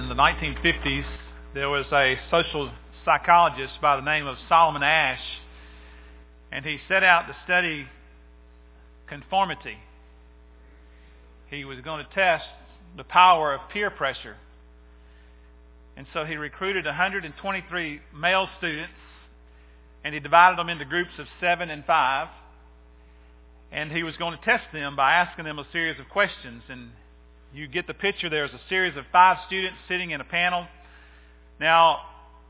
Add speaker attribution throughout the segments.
Speaker 1: in the 1950s, there was a social psychologist by the name of Solomon Asch, and he set out to study conformity. He was going to test the power of peer pressure. And so he recruited 123 male students, and he divided them into groups of 7 and 5. And he was going to test them by asking them a series of questions. And you get the picture. There's a series of 5 students sitting in a panel. Now,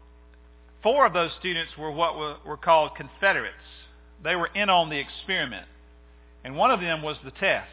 Speaker 1: 4 of those students were what were called Confederates. They were in on the experiment. And one of them was the test.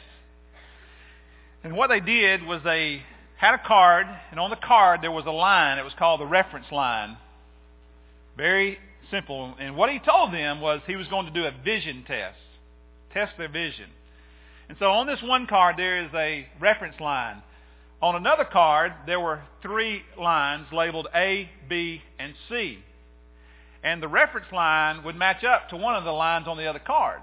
Speaker 1: And what they did was they had a card, and on the card there was a line. It was called the reference line. Very simple. And what he told them was he was going to do a vision test. Test their vision. And so on this one card there is a reference line. On another card there were 3 lines labeled A, B, and C. And the reference line would match up to one of the lines on the other card.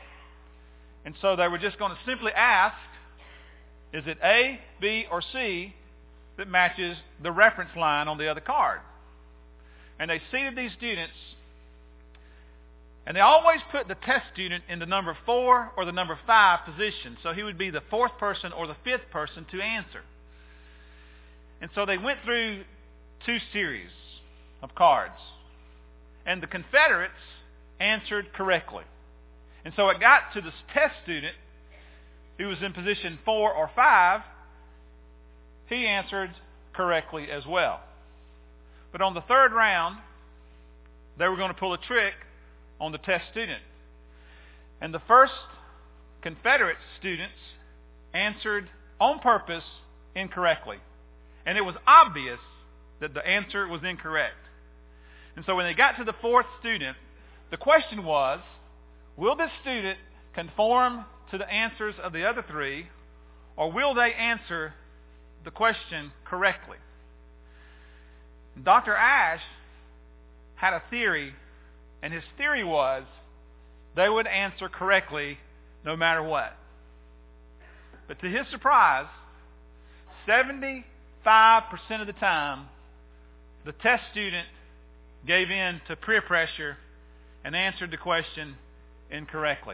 Speaker 1: And so they were just going to simply ask, is it A, B, or C that matches the reference line on the other card? And they seated these students, and they always put the test student in the number 4 or the number 5 position. So he would be the 4th person or the 5th person to answer. And so they went through 2 series of cards. And the Confederates answered correctly. And so it got to this test student who was in position 4 or 5. He answered correctly as well. But on the 3rd round, they were going to pull a trick on the test student. And the first Confederate students answered on purpose incorrectly. And it was obvious that the answer was incorrect. And so when they got to the 4th student, the question was, will this student conform to the answers of the other 3, or will they answer the question correctly? Dr. Asch had a theory, and his theory was they would answer correctly no matter what. But to his surprise, 75% of the time, the test student gave in to peer pressure and answered the question incorrectly.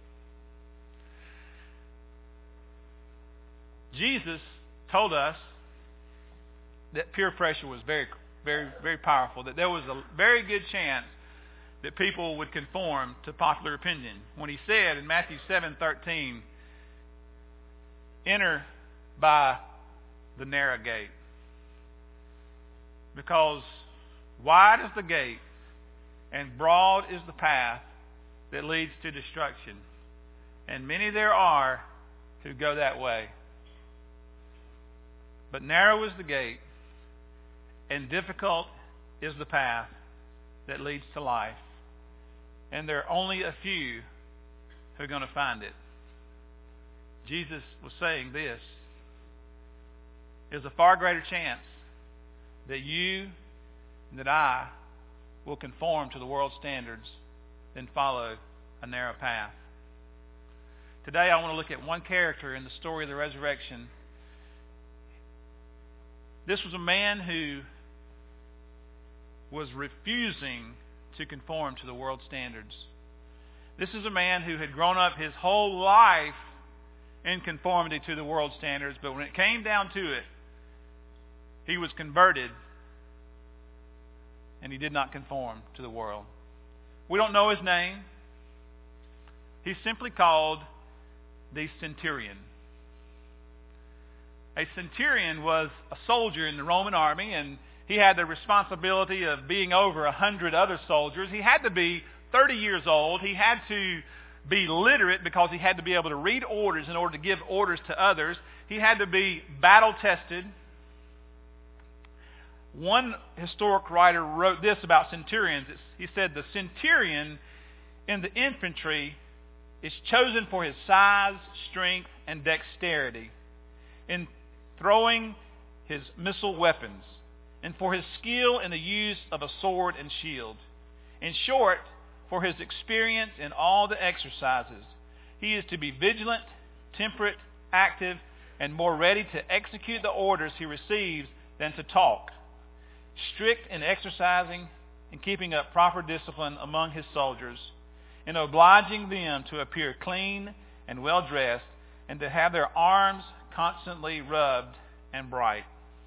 Speaker 1: Jesus told us that peer pressure was very, very, very powerful, that there was a very good chance that people would conform to popular opinion. When he said in Matthew 7:13, enter by the narrow gate. Because wide is the gate and broad is the path that leads to destruction, and many there are who go that way. But narrow is the gate, and difficult is the path that leads to life, and there are only a few who are going to find it. Jesus was saying this: there's a far greater chance that you and that I will conform to the world's standards than follow a narrow path. Today I want to look at one character in the story of the resurrection. This was a man who was refusing to conform to the world's standards. This is a man who had grown up his whole life in conformity to the world's standards, but when it came down to it, he was converted and he did not conform to the world. We don't know his name. He's simply called the centurion. A centurion was a soldier in the Roman army, and he had the responsibility of being over 100 other soldiers. He had to be 30 years old. He had to be literate because he had to be able to read orders in order to give orders to others. He had to be battle-tested. One historic writer wrote this about centurions. He said, the centurion in the infantry is chosen for his size, strength, and dexterity in throwing his missile weapons, and for his skill in the use of a sword and shield. In short, for his experience in all the exercises. He is to be vigilant, temperate, active, and more ready to execute the orders he receives than to talk, strict in exercising and keeping up proper discipline among his soldiers, in obliging them to appear clean and well-dressed, and to have their arms constantly rubbed and bright.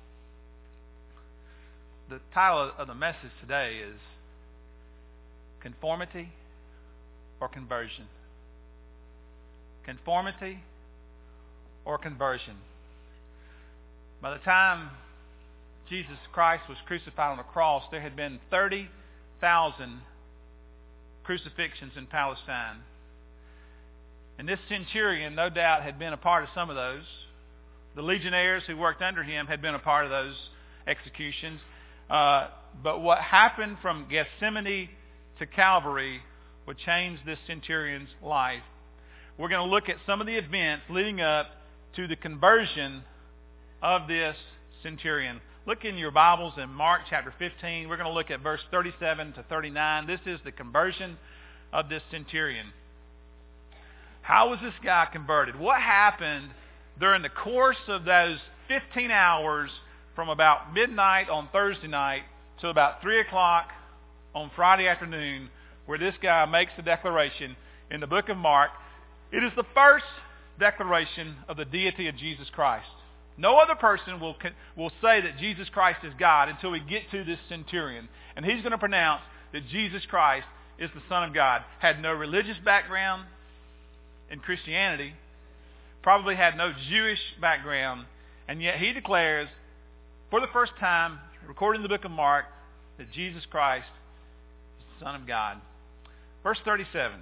Speaker 1: The title of the message today is Conformity or Conversion. Conformity or conversion. By the time Jesus Christ was crucified on the cross, there had been 30,000 crucifixions in Palestine. And this centurion, no doubt, had been a part of some of those. The legionnaires who worked under him had been a part of those executions. But what happened from Gethsemane to Calvary would change this centurion's life. We're going to look at some of the events leading up to the conversion of this centurion. Look in your Bibles in Mark chapter 15. We're going to look at verse 37 to 39. This is the conversion of this centurion. How was this guy converted? What happened during the course of those 15 hours from about midnight on Thursday night to about 3 o'clock on Friday afternoon, where this guy makes the declaration in the book of Mark? It is the first declaration of the deity of Jesus Christ. No other person will say that Jesus Christ is God until we get to this centurion. And he's going to pronounce that Jesus Christ is the Son of God. Had no religious background in Christianity, probably had no Jewish background, and yet he declares for the first time, recorded in the book of Mark, that Jesus Christ is the Son of God. Verse 37.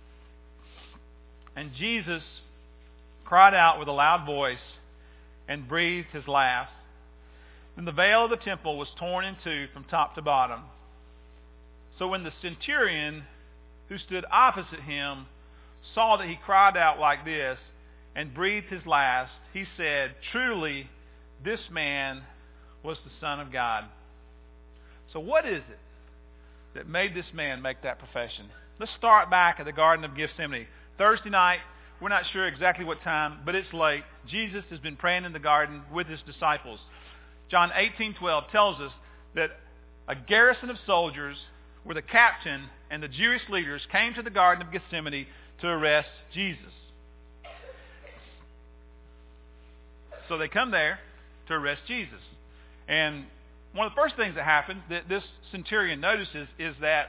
Speaker 1: And Jesus cried out with a loud voice and breathed his last. Then the veil of the temple was torn in two from top to bottom. So when the centurion who stood opposite him saw that he cried out like this and breathed his last, he said, "Truly, this man was the Son of God." So what is it that made this man make that profession? Let's start back at the Garden of Gethsemane. Thursday night, we're not sure exactly what time, but it's late. Jesus has been praying in the garden with his disciples. John 18:12 tells us that a garrison of soldiers where the captain and the Jewish leaders came to the Garden of Gethsemane to arrest Jesus. So they come there to arrest Jesus. And one of the first things that happens that this centurion notices is that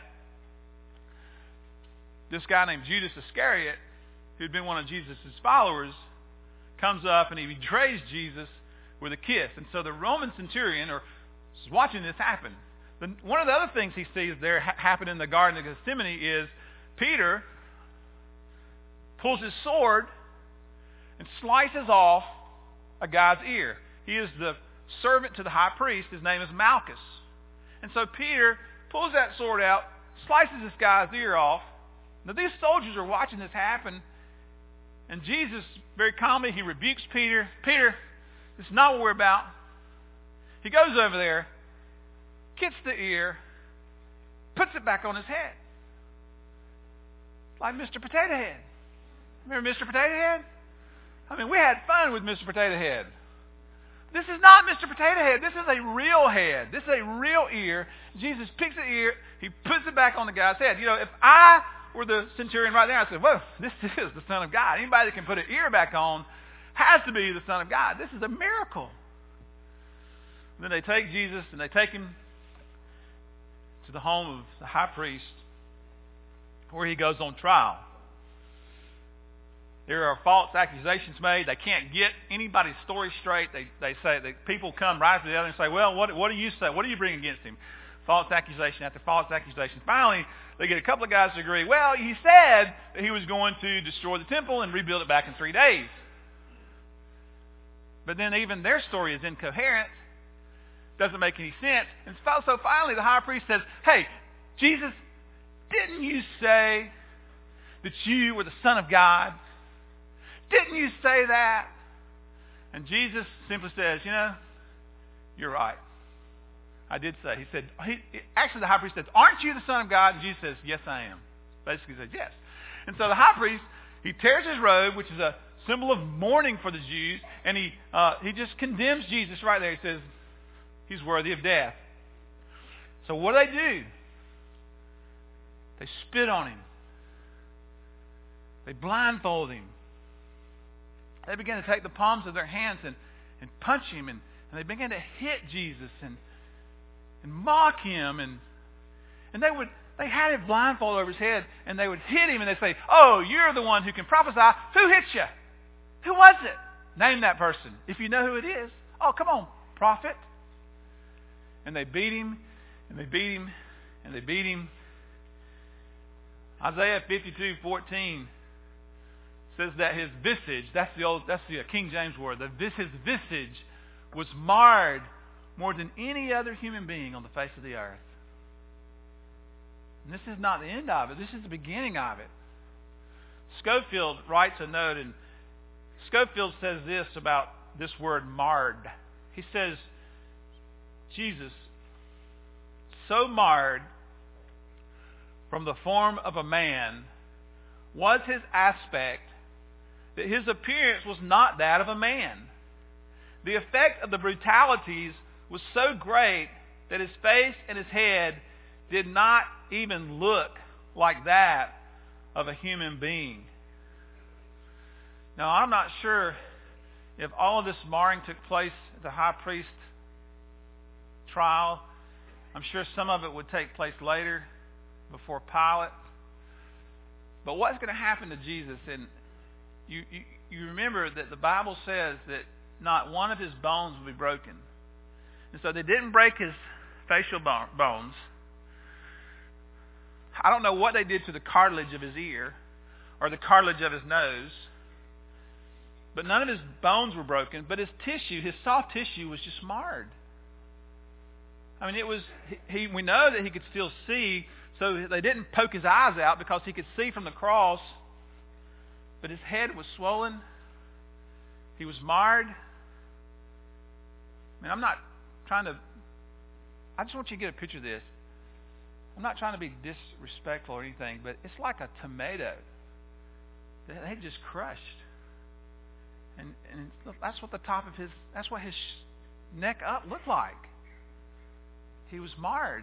Speaker 1: this guy named Judas Iscariot, who'd been one of Jesus' followers, comes up and he betrays Jesus with a kiss. And so the Roman centurion is watching this happen. One of the other things he sees there happen in the Garden of Gethsemane is Peter pulls his sword and slices off a guy's ear. He is the servant to the high priest. His name is Malchus. And so Peter pulls that sword out, slices this guy's ear off. Now these soldiers are watching this happen, and Jesus, very calmly, he rebukes Peter. "Peter, this is not what we're about." He goes over there, gets the ear, puts it back on his head. Like Mr. Potato Head. Remember Mr. Potato Head? I mean, we had fun with Mr. Potato Head. This is not Mr. Potato Head. This is a real head. This is a real ear. Jesus picks the ear, he puts it back on the guy's head. You know, if I were the centurion right there, I said, "Whoa, this is the Son of God. Anybody that can put an ear back on has to be the Son of God. This is a miracle." And then they take Jesus and they take him to the home of the high priest where he goes on trial. There are false accusations made. They can't get anybody's story straight. They say that people come right after the other and say, "Well, what do you say? What do you bring against him?" False accusation after false accusation. Finally, they get a couple of guys to agree, "Well, he said that he was going to destroy the temple and rebuild it back in 3 days." But then even their story is incoherent. Doesn't make any sense. And so finally the high priest says, "Hey, Jesus, didn't you say that you were the Son of God? Didn't you say that?" And Jesus simply says, "You're right. I did say." He said, actually the high priest says, "Aren't you the Son of God?" And Jesus says, "Yes, I am." Basically he says, yes. And so the high priest, he tears his robe, which is a symbol of mourning for the Jews, and he just condemns Jesus right there. He says, He's worthy of death. So what do? They spit on him. They blindfold him. They begin to take the palms of their hands and punch him, and they begin to hit Jesus and mock him, and they had him blindfold over his head, and they would hit him, and they'd say, "Oh, you're the one who can prophesy. Who hit you? Who was it? Name that person. If you know who it is. Oh, come on, prophet." And they beat him, and they beat him, and they beat him. Isaiah 52:14 says that his visage, that's the King James word, his visage was marred more than any other human being on the face of the earth. And this is not the end of it. This is the beginning of it. Scofield writes a note, and Scofield says this about this word marred. He says, Jesus, so marred from the form of a man was his aspect that his appearance was not that of a man. The effect of the brutalities was so great that his face and his head did not even look like that of a human being. Now, I'm not sure if all of this marring took place at the high priest trial. I'm sure some of it would take place later before Pilate. But what's going to happen to Jesus? And you remember that the Bible says that not one of his bones will be broken. And so they didn't break his facial bones. I don't know what they did to the cartilage of his ear or the cartilage of his nose. But none of his bones were broken. But his tissue, his soft tissue, was just marred. I mean, it was. We know that he could still see, so they didn't poke his eyes out because he could see from the cross. But his head was swollen. He was marred. I mean, I'm not trying to. I just want you to get a picture of this. I'm not trying to be disrespectful or anything, but it's like a tomato that they just crushed. And that's what the top of his, that's what his neck up looked like. He was marred.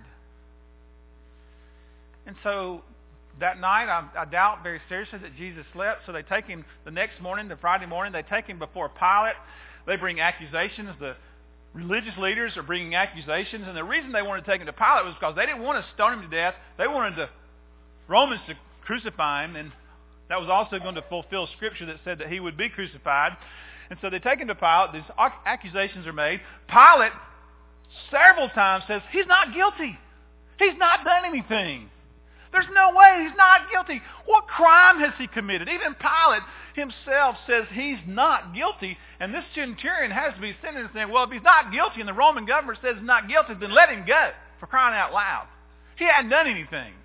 Speaker 1: And so that night, I doubt very seriously that Jesus slept. So they take him the next morning, the Friday morning, they take him before Pilate. They bring accusations. The religious leaders are bringing accusations. And the reason they wanted to take him to Pilate was because they didn't want to stone him to death. They wanted the Romans to crucify him. And that was also going to fulfill Scripture that said that he would be crucified. And so they take him to Pilate. These accusations are made. Pilate several times says, he's not guilty. He's not done anything. There's no way he's not guilty. What crime has he committed? Even Pilate himself says he's not guilty. And this centurion has to be sentenced saying, well, if he's not guilty and the Roman government says he's not guilty, then let him go, for crying out loud. He hadn't done anything.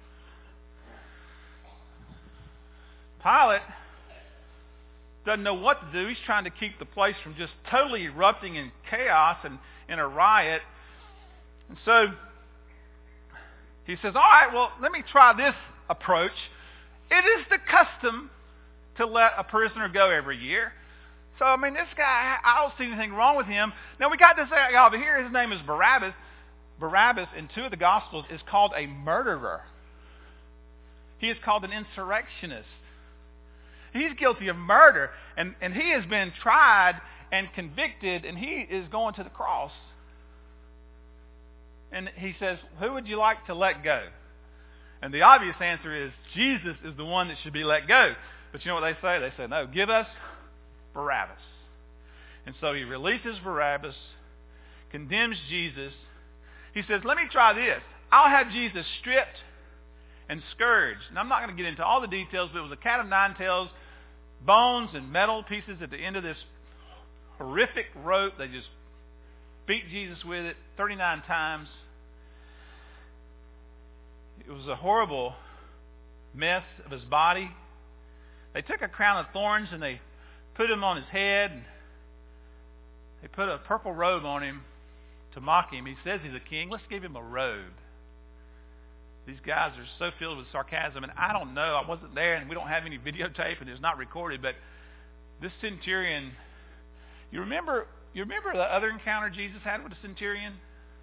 Speaker 1: Pilate doesn't know what to do. He's trying to keep the place from just totally erupting in chaos and in a riot. And so he says, all right, well, let me try this approach. It is the custom to let a prisoner go every year. So, I mean, this guy, I don't see anything wrong with him. Now, we got this guy over here. His name is Barabbas. Barabbas, in two of the Gospels, is called a murderer. He is called an insurrectionist. He's guilty of murder, and he has been tried and convicted, and he is going to the cross. And he says, who would you like to let go? And the obvious answer is, Jesus is the one that should be let go. But you know what they say? They say, no, give us Barabbas. And so he releases Barabbas, condemns Jesus. He says, let me try this. I'll have Jesus stripped and scourged. And I'm not going to get into all the details, but it was a cat of nine tails, bones and metal pieces at the end of this horrific rope. They just beat Jesus with it 39 times. It was a horrible mess of his body. They took a crown of thorns and they put him on his head. They put a purple robe on him to mock him. He says he's a king. Let's give him a robe. These guys are so filled with sarcasm, and I don't know. I wasn't there, and we don't have any videotape, and it's not recorded. But this centurion, you remember the other encounter Jesus had with the centurion?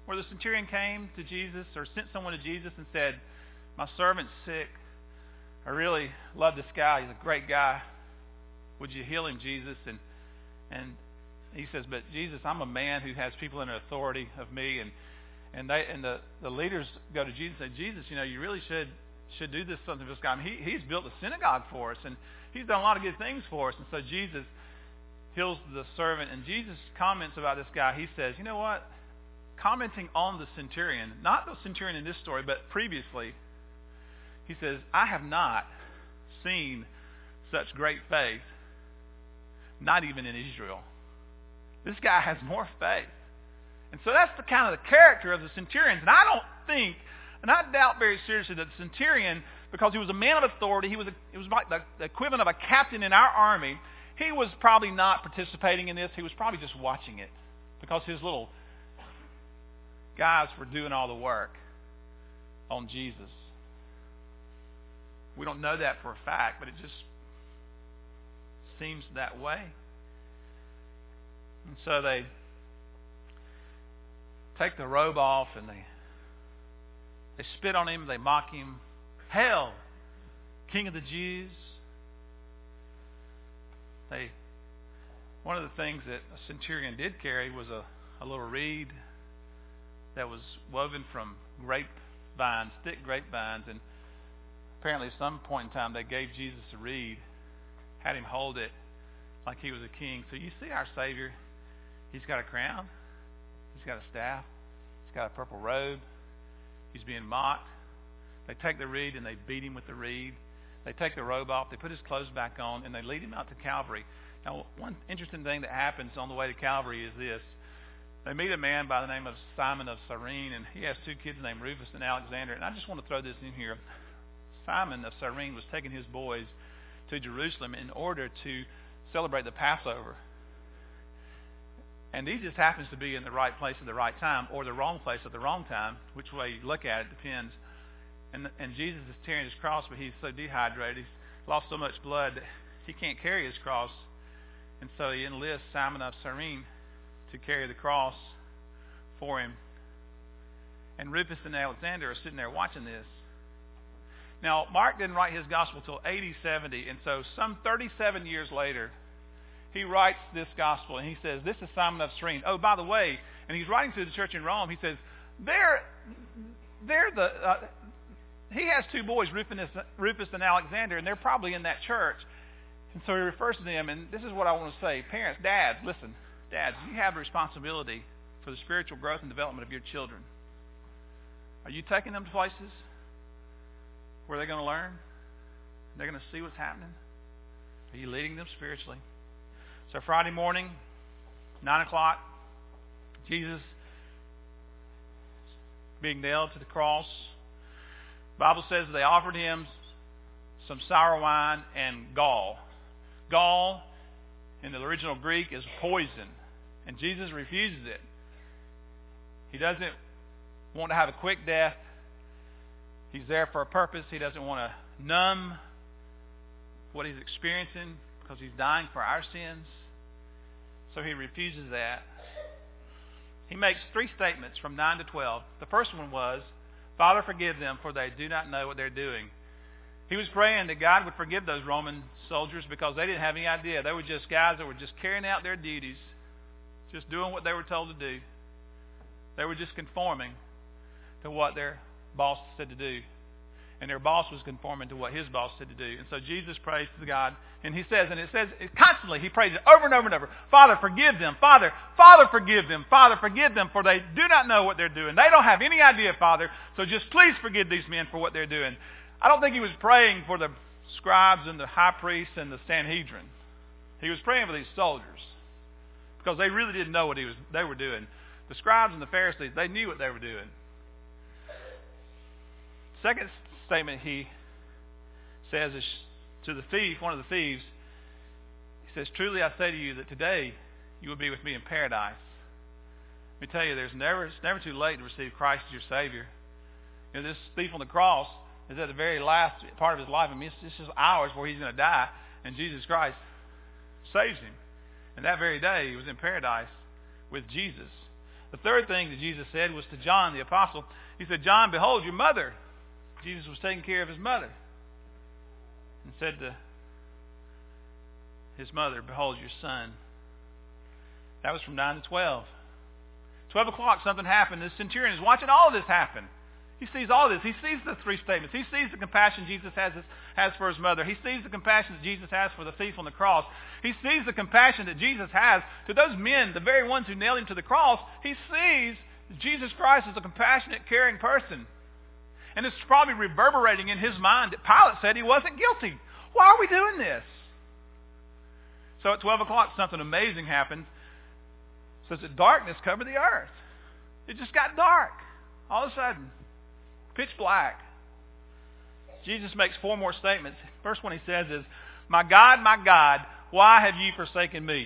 Speaker 1: where the centurion came to Jesus or sent someone to Jesus and said, my servant's sick. I really love this guy. He's a great guy. Would you heal him, Jesus? And he says, but Jesus, I'm a man who has people under authority of me. And the leaders go to Jesus and say, Jesus, you really should do something for this guy. I mean, he's built a synagogue for us, and he's done a lot of good things for us. And so Jesus heals the servant, and Jesus comments about this guy. He says, you know what? Commenting on the centurion, not the centurion in this story, but previously, he says, I have not seen such great faith, not even in Israel. This guy has more faith. And so that's the kind of the character of the centurions. And I don't think, and I doubt very seriously that the centurion, because he was a man of authority, it was like the equivalent of a captain in our army, he was probably not participating in this. He was probably just watching it because his little guys were doing all the work on Jesus. We don't know that for a fact, but it just seems that way. And so they take the robe off and they spit on him, they mock him. Hail, King of the Jews. One of the things that a centurion did carry was a little reed that was woven from grapevines, thick grapevines, and apparently at some point in time they gave Jesus a reed, had him hold it like he was a king. So you see our Savior, he's got a crown, he's got a staff, he's got a purple robe, he's being mocked. They take the reed and they beat him with the reed. They take the robe off, they put his clothes back on, and they lead him out to Calvary. Now, one interesting thing that happens on the way to Calvary is this. They meet a man by the name of Simon of Cyrene, and he has two kids named Rufus and Alexander. And I just want to throw this in here. Simon of Cyrene was taking his boys to Jerusalem in order to celebrate the Passover. And he just happens to be in the right place at the right time, or the wrong place at the wrong time. Which way you look at it depends. And Jesus is carrying his cross, but he's so dehydrated, he's lost so much blood that he can't carry his cross. And so he enlists Simon of Cyrene to carry the cross for him. And Rufus and Alexander are sitting there watching this. Now, Mark didn't write his gospel till AD 70, and so some 37 years later, he writes this gospel, and he says, this is Simon of Cyrene. Oh, by the way, and he's writing to the church in Rome, he says, he has two boys, Rufus and Alexander, and they're probably in that church. And so he refers to them, and this is what I want to say. Parents, dads, listen. Dads, you have a responsibility for the spiritual growth and development of your children. Are you taking them to places where they're going to learn? They're going to see what's happening? Are you leading them spiritually? So Friday morning, 9 o'clock, Jesus being nailed to the cross. The Bible says they offered him some sour wine and gall. Gall, in the original Greek, is poison. And Jesus refuses it. He doesn't want to have a quick death. He's there for a purpose. He doesn't want to numb what he's experiencing because he's dying for our sins. So he refuses that. He makes three statements from 9 to 12. The first one was, Father, forgive them, for they do not know what they're doing. He was praying that God would forgive those Roman soldiers because they didn't have any idea. They were just guys that were just carrying out their duties, just doing what they were told to do. They were just conforming to what their boss said to do. And their boss was conforming to what his boss said to do. And so Jesus prays to God, and he says, constantly, he prays it over and over and over. Father, forgive them. Father, forgive them. Father, forgive them, for they do not know what they're doing. They don't have any idea, Father, so just please forgive these men for what they're doing. I don't think he was praying for the scribes and the high priests and the Sanhedrin. He was praying for these soldiers because they really didn't know what they were doing. The scribes and the Pharisees, they knew what they were doing. Second statement he says is to the thief, one of the thieves. He says, truly I say to you that today you will be with me in paradise. Let me tell you, it's never too late to receive Christ as your Savior. You know, this thief on the cross is at the very last part of his life. I mean, it's just hours where he's going to die, and Jesus Christ saves him. And that very day, he was in paradise with Jesus. The third thing that Jesus said was to John the apostle. He said, John, behold your mother. Jesus was taking care of his mother. And said to his mother, behold your son. That was from 9 to 12. 12 o'clock, something happened. This centurion is watching all of this happen. He sees all this. He sees the three statements. He sees the compassion Jesus has for his mother. He sees the compassion that Jesus has for the thief on the cross. He sees the compassion that Jesus has to those men, the very ones who nailed him to the cross. He sees Jesus Christ as a compassionate, caring person. And it's probably reverberating in his mind that Pilate said he wasn't guilty. Why are we doing this? So at 12 o'clock, something amazing happened. It says that darkness covered the earth. It just got dark all of a sudden. Pitch black. Jesus makes 4 more statements. First one he says is, my God, why have you forsaken me?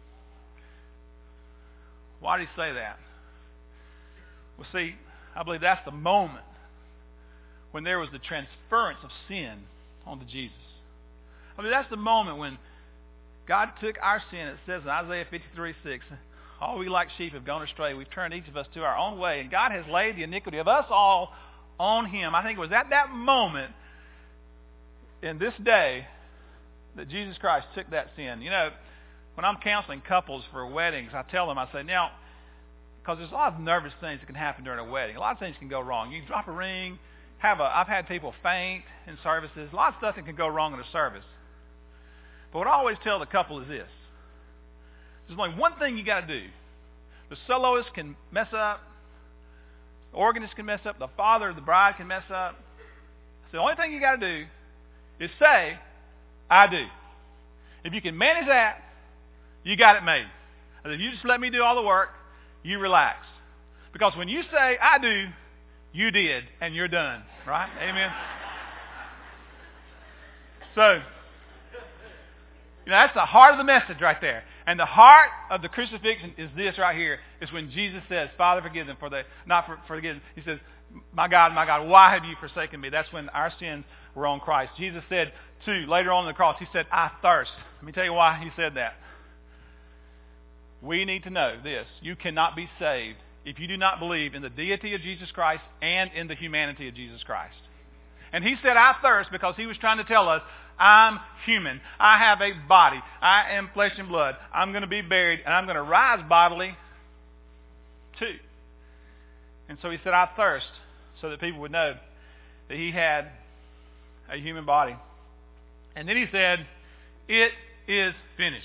Speaker 1: Why did he say that? Well, see, I believe that's the moment when there was the transference of sin onto Jesus. I mean, that's the moment when God took our sin. It says in Isaiah 53:6, all we like sheep have gone astray. We've turned each of us to our own way. And God has laid the iniquity of us all on him. I think it was at that moment in this day that Jesus Christ took that sin. You know, when I'm counseling couples for weddings, I tell them, I say, now, because there's a lot of nervous things that can happen during a wedding. A lot of things can go wrong. You drop a ring. I've had people faint in services. A lot of stuff that can go wrong in a service. But what I always tell the couple is this. There's only one thing you got to do. The soloist can mess up. The organist can mess up. The father of the bride can mess up. So the only thing you got to do is say, I do. If you can manage that, you got it made. And if you just let me do all the work, you relax. Because when you say, I do, you did, and you're done. Right? Amen? So, that's the heart of the message right there. And the heart of the crucifixion is this right here. Is when Jesus says, Father, forgive them forgive them. He says, my God, why have you forsaken me? That's when our sins were on Christ. Jesus said, too, later on the cross, he said, I thirst. Let me tell you why he said that. We need to know this. You cannot be saved if you do not believe in the deity of Jesus Christ and in the humanity of Jesus Christ. And he said, I thirst, because he was trying to tell us, I'm human. I have a body. I am flesh and blood. I'm going to be buried, and I'm going to rise bodily too. And so he said, I thirst, so that people would know that he had a human body. And then he said, it is finished.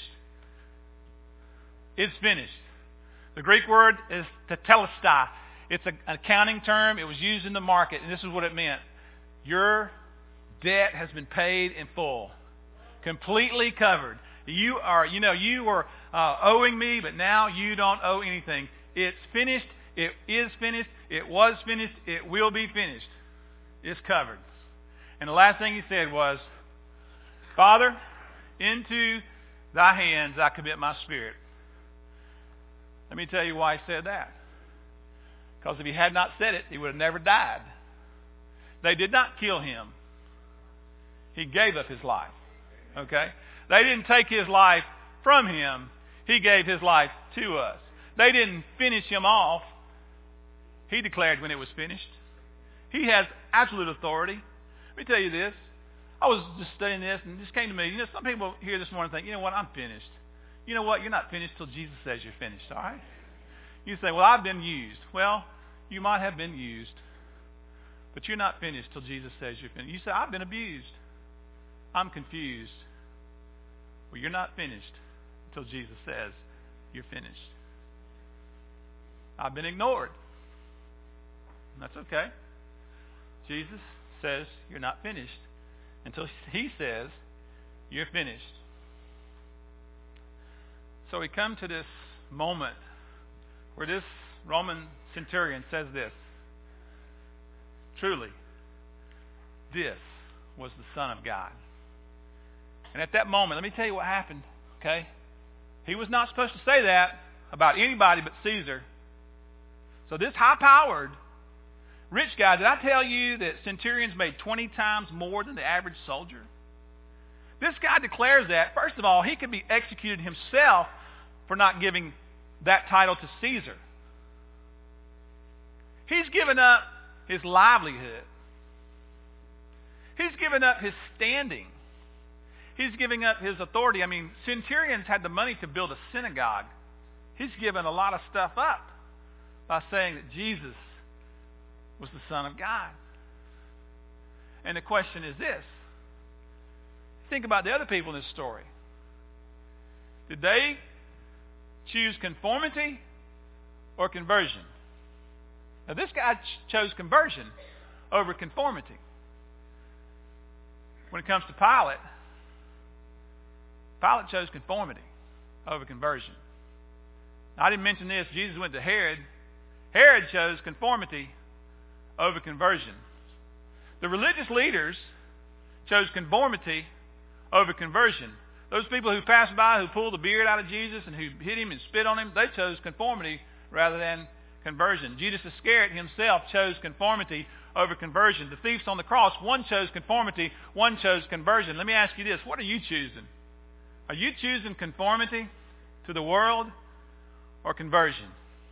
Speaker 1: It's finished. The Greek word is tetelestai. It's an accounting term. It was used in the market, and this is what it meant. Your debt has been paid in full, completely covered. You were owing me, but now you don't owe anything. It's finished. It is finished. It was finished. It will be finished. It's covered. And the last thing he said was, Father, into thy hands I commit my spirit. Let me tell you why he said that. Because if he had not said it, he would have never died. They did not kill him. He gave up his life. Okay? They didn't take his life from him. He gave his life to us. They didn't finish him off. He declared when it was finished. He has absolute authority. Let me tell you this. I was just studying this, and this came to me. Some people here this morning think, you know what, I'm finished. You know what, you're not finished till Jesus says you're finished, all right? You say, well, I've been used. Well, you might have been used, but you're not finished till Jesus says you're finished. You say, I've been abused. I'm confused. Well, you're not finished until Jesus says you're finished. I've been ignored. That's okay. Jesus says you're not finished until he says you're finished. So we come to this moment where this Roman centurion says this. Truly, this was the Son of God. And at that moment, let me tell you what happened, okay? He was not supposed to say that about anybody but Caesar. So this high-powered rich guy, did I tell you that centurions made 20 times more than the average soldier? This guy declares that, first of all, he could be executed himself for not giving that title to Caesar. He's given up his livelihood. He's given up his standing. He's giving up his authority. I mean, centurions had the money to build a synagogue. He's given a lot of stuff up by saying that Jesus was the Son of God. And the question is this. Think about the other people in this story. Did they choose conformity or conversion? Now this guy chose conversion over conformity. When it comes to Pilate, Pilate chose conformity over conversion. Now, I didn't mention this. Jesus went to Herod. Herod chose conformity over conversion. The religious leaders chose conformity over conversion. Those people who passed by, who pulled the beard out of Jesus and who hit him and spit on him, they chose conformity rather than conversion. Judas Iscariot himself chose conformity over conversion. The thieves on the cross, one chose conformity, one chose conversion. Let me ask you this. What are you choosing? Are you choosing conformity to the world or conversion?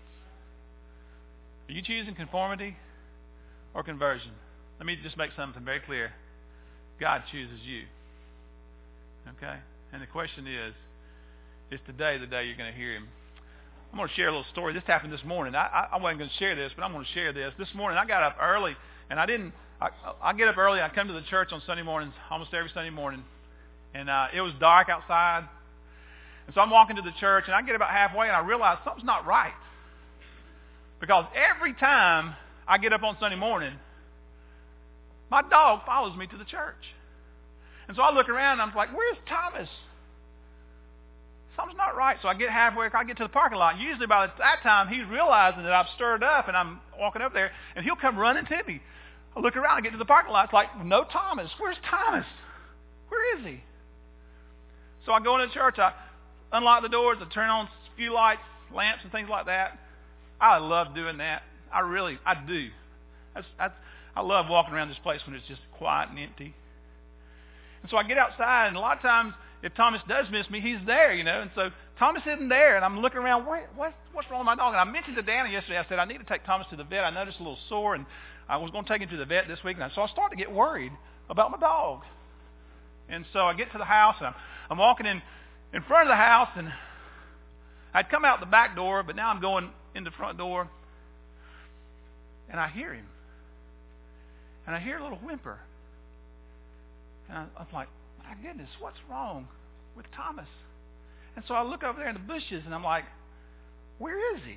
Speaker 1: Are you choosing conformity or conversion? Let me just make something very clear. God chooses you. Okay? And the question is today the day you're going to hear him? I'm going to share a little story. This happened this morning. I wasn't going to share this, but I'm going to share this. This morning I got up early, and I get up early. I come to the church on Sunday mornings, almost every Sunday morning, and it was dark outside. And so I'm walking to the church, and I get about halfway, and I realize something's not right. Because every time I get up on Sunday morning, my dog follows me to the church. And so I look around, and I'm like, where's Thomas? Something's not right. So I get halfway, I get to the parking lot. Usually by that time, he's realizing that I've stirred up, and I'm walking up there, and he'll come running to me. I look around, I get to the parking lot. It's like, no Thomas. Where's Thomas? Where is he? So I go into the church, I unlock the doors, I turn on a few lights, lamps, and things like that. I love doing that. I do. I love walking around this place when it's just quiet and empty. And so I get outside, and a lot of times, if Thomas does miss me, he's there, you know. And so Thomas isn't there, and I'm looking around, what's wrong with my dog? And I mentioned to Danny yesterday, I said, I need to take Thomas to the vet. I noticed a little sore, and I was going to take him to the vet this week. And so I started to get worried about my dog. And so I get to the house, and I'm walking in front of the house, and I'd come out the back door, but now I'm going in the front door, and I hear him. And I hear a little whimper. And I'm like, my goodness, what's wrong with Thomas? And so I look over there in the bushes, and I'm like, where is he?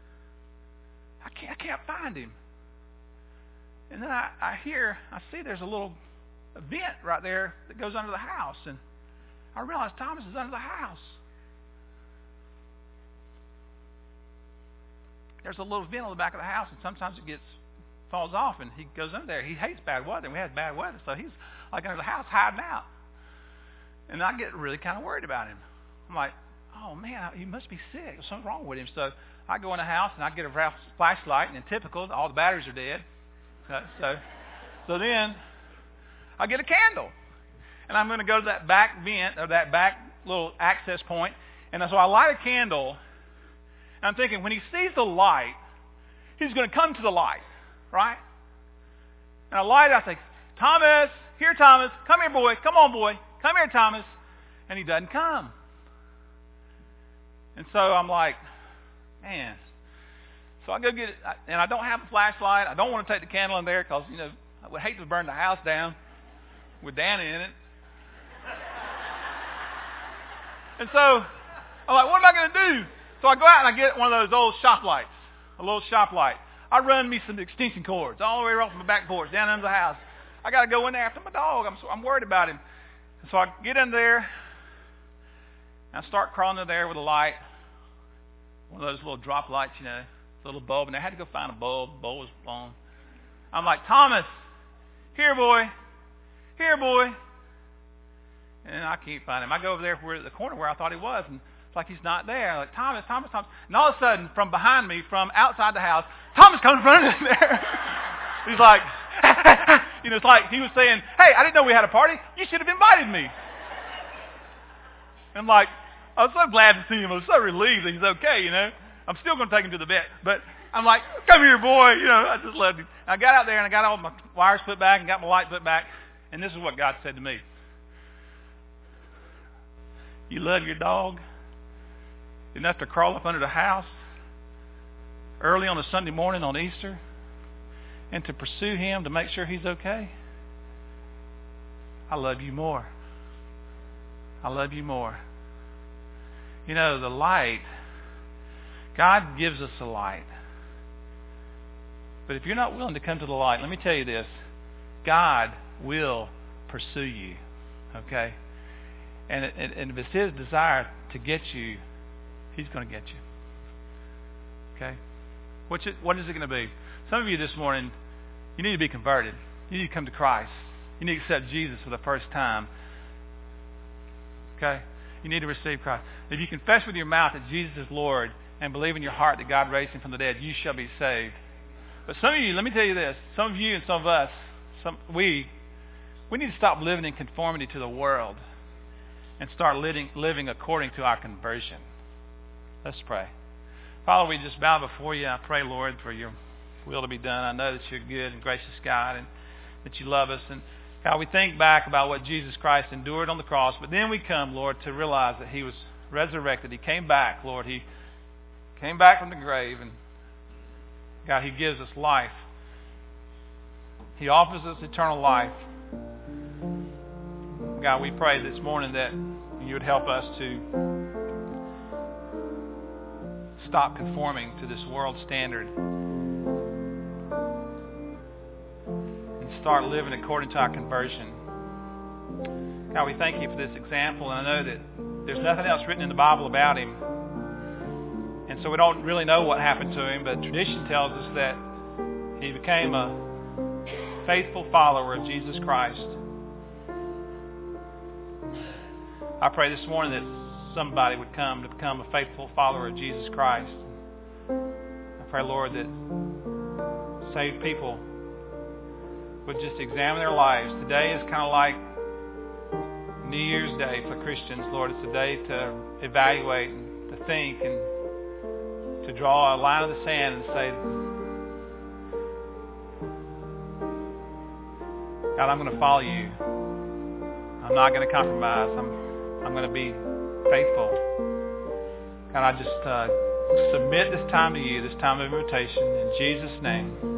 Speaker 1: I can't find him. And then I see there's a little vent right there that goes under the house, and I realize Thomas is under the house. There's a little vent on the back of the house, and sometimes it falls off, and he goes under there. He hates bad weather, and we had bad weather, so he's like under the house hiding out. And I get really kind of worried about him. I'm like, oh man, he must be sick. There's something wrong with him. So I go in the house, and I get a flashlight, and in typical, all the batteries are dead. So then I get a candle, and I'm going to go to that back vent, or that back little access point, and so I light a candle, and I'm thinking, when he sees the light, he's going to come to the light, right? And I light it, I say, Thomas, here Thomas, come here boy, come on boy, come here Thomas, and he doesn't come. And so I'm like, man. So I go get it, and I don't have a flashlight. I don't want to take the candle in there because, I would hate to burn the house down with Danny in it. And so I'm like, what am I going to do? So I go out and I get one of those old shop lights, a little shop light. I run me some extension cords all the way off my back porch down under the house. I got to go in there after my dog. I'm worried about him. And so I get in there, and I start crawling in there with a light, one of those little drop lights, little bulb. And I had to go find a bulb. The bulb was blown. I'm like, Thomas, here, boy. Here, boy. And I can't find him. I go over there where the corner where I thought he was, and it's like he's not there. I'm like, Thomas. And all of a sudden, from behind me, from outside the house, Thomas comes running in there. He's like, it's like he was saying, hey, I didn't know we had a party. You should have invited me. And I'm like, I was so glad to see him. I was so relieved that he's okay, I'm still going to take him to the vet. But I'm like, come here, boy. I just loved him. I got out there and I got all my wires put back and got my light put back. And this is what God said to me. You love your dog enough to crawl up under the house early on a Sunday morning on Easter and to pursue him to make sure he's okay? I love you more. I love you more. The light, God gives us a light. But if you're not willing to come to the light, let me tell you this, God will pursue you, okay? And if it's his desire to get you, he's going to get you, okay? What is it going to be? Some of you this morning, you need to be converted. You need to come to Christ. You need to accept Jesus for the first time, okay? You need to receive Christ. If you confess with your mouth that Jesus is Lord and believe in your heart that God raised him from the dead, you shall be saved. But some of you, let me tell you this, some of you and some of us, we need to stop living in conformity to the world and start living according to our conversion. Let's pray. Father, we just bow before you. I pray, Lord, for your will to be done. I know that you're good and gracious God and that you love us. And God, we think back about what Jesus Christ endured on the cross, but then we come, Lord, to realize that he was resurrected. He came back, Lord. He came back from the grave, and God, he gives us life. He offers us eternal life. God, we pray this morning that you would help us to stop conforming to this world standard and start living according to our conversion. God, we thank you for this example, and I know that there's nothing else written in the Bible about him. And so we don't really know what happened to him, but tradition tells us that he became a faithful follower of Jesus Christ. I pray this morning that somebody would come to become a faithful follower of Jesus Christ. I pray, Lord, that saved people would just examine their lives. Today is kind of like New Year's Day for Christians, Lord. It's a day to evaluate and to think and to draw a line in the sand and say, God, I'm going to follow you. I'm not going to compromise. I'm going to be faithful. God, I just submit this time to you, this time of invitation. In Jesus' name.